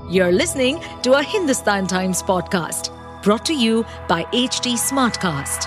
You're listening to a Hindustan Times podcast brought to you by HT Smartcast.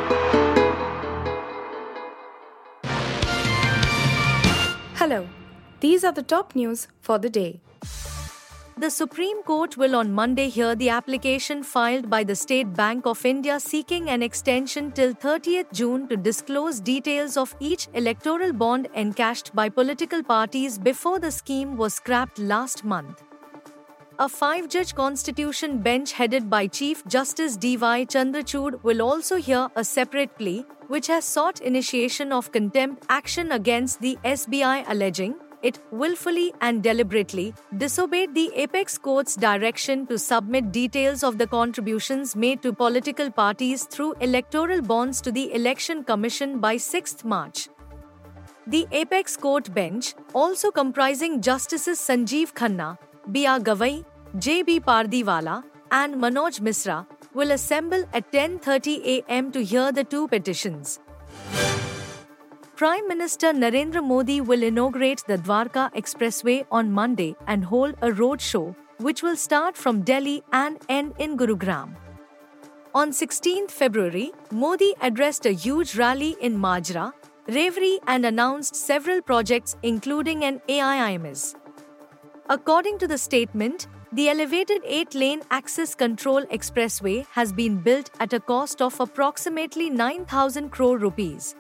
Hello, these are the top news for the day. The Supreme Court will on Monday hear the application filed by the State Bank of India seeking an extension till 30th June to disclose details of each electoral bond encashed by political parties before the scheme was scrapped last month. A 5-judge constitution bench headed by Chief Justice D.Y. Chandrachud will also hear a separate plea, which has sought initiation of contempt action against the SBI alleging it willfully and deliberately disobeyed the apex court's direction to submit details of the contributions made to political parties through electoral bonds to the Election Commission by 6th March. The apex court bench, also comprising Justices Sanjeev Khanna, B.R. Gavai, J.B. Pardiwala, and Manoj Misra, will assemble at 10:30 a.m. to hear the two petitions. Prime Minister Narendra Modi will inaugurate the Dwarka Expressway on Monday and hold a road show, which will start from Delhi and end in Gurugram. On 16th February, Modi addressed a huge rally in Majra, Rewari and announced several projects including an AIIMS. According to the statement, the elevated 8-lane Access Control Expressway has been built at a cost of approximately 9,000 crore rupees.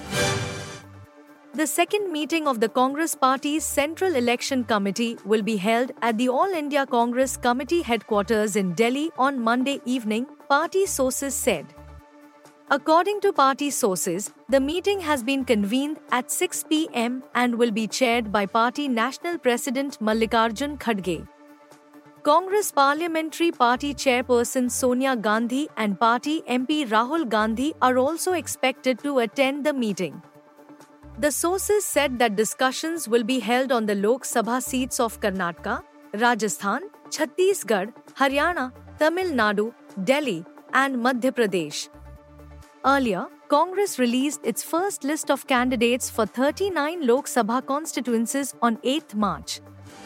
The second meeting of the Congress Party's Central Election Committee will be held at the All India Congress Committee headquarters in Delhi on Monday evening, party sources said. According to party sources, the meeting has been convened at 6 p.m. and will be chaired by Party National President Mallikarjun Kharge. Congress Parliamentary Party Chairperson Sonia Gandhi and Party MP Rahul Gandhi are also expected to attend the meeting. The sources said that discussions will be held on the Lok Sabha seats of Karnataka, Rajasthan, Chhattisgarh, Haryana, Tamil Nadu, Delhi, and Madhya Pradesh. Earlier, Congress released its first list of candidates for 39 Lok Sabha constituencies on 8th March.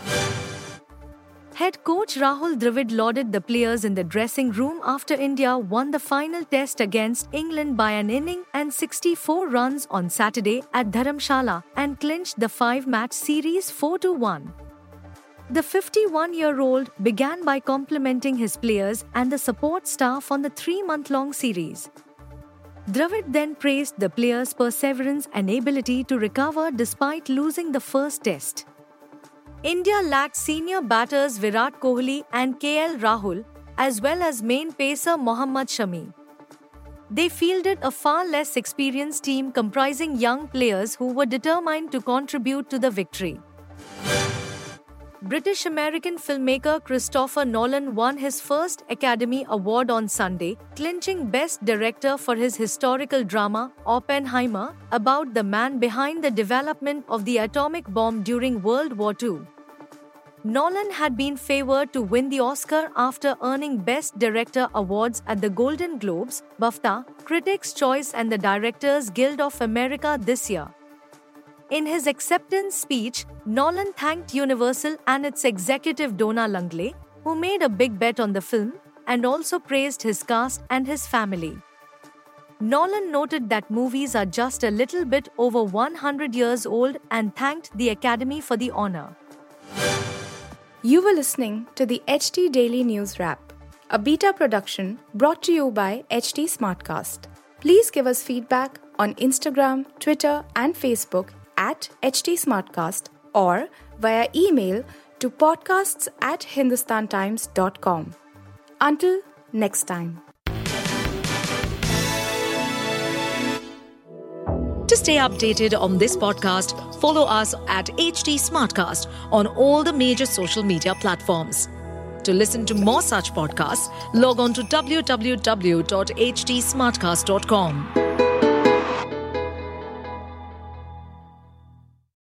Head coach Rahul Dravid lauded the players in the dressing room after India won the final test against England by an inning and 64 runs on Saturday at Dharamshala and clinched the 5-match series 4-1. The 51-year-old began by complimenting his players and the support staff on the 3-month-long series. Dravid then praised the players' perseverance and ability to recover despite losing the first test. India lacked senior batters Virat Kohli and KL Rahul, as well as main pacer Mohammad Shami. They fielded a far less experienced team comprising young players who were determined to contribute to the victory. British-American filmmaker Christopher Nolan won his first Academy Award on Sunday, clinching Best Director for his historical drama, Oppenheimer, about the man behind the development of the atomic bomb during World War II. Nolan had been favored to win the Oscar after earning Best Director awards at the Golden Globes, BAFTA, Critics' Choice and the Directors Guild of America this year. In his acceptance speech, Nolan thanked Universal and its executive Donna Langley, who made a big bet on the film, and also praised his cast and his family. Nolan noted that movies are just a little bit over 100 years old and thanked the Academy for the honor. You were listening to the HT Daily News Wrap, a beta production brought to you by HT Smartcast. Please give us feedback on Instagram, Twitter, and Facebook at HT Smartcast or via email to podcasts@hindustantimes.com. Until next time. To stay updated on this podcast, follow us at HT Smartcast on all the major social media platforms. To listen to more such podcasts, log on to www.htsmartcast.com.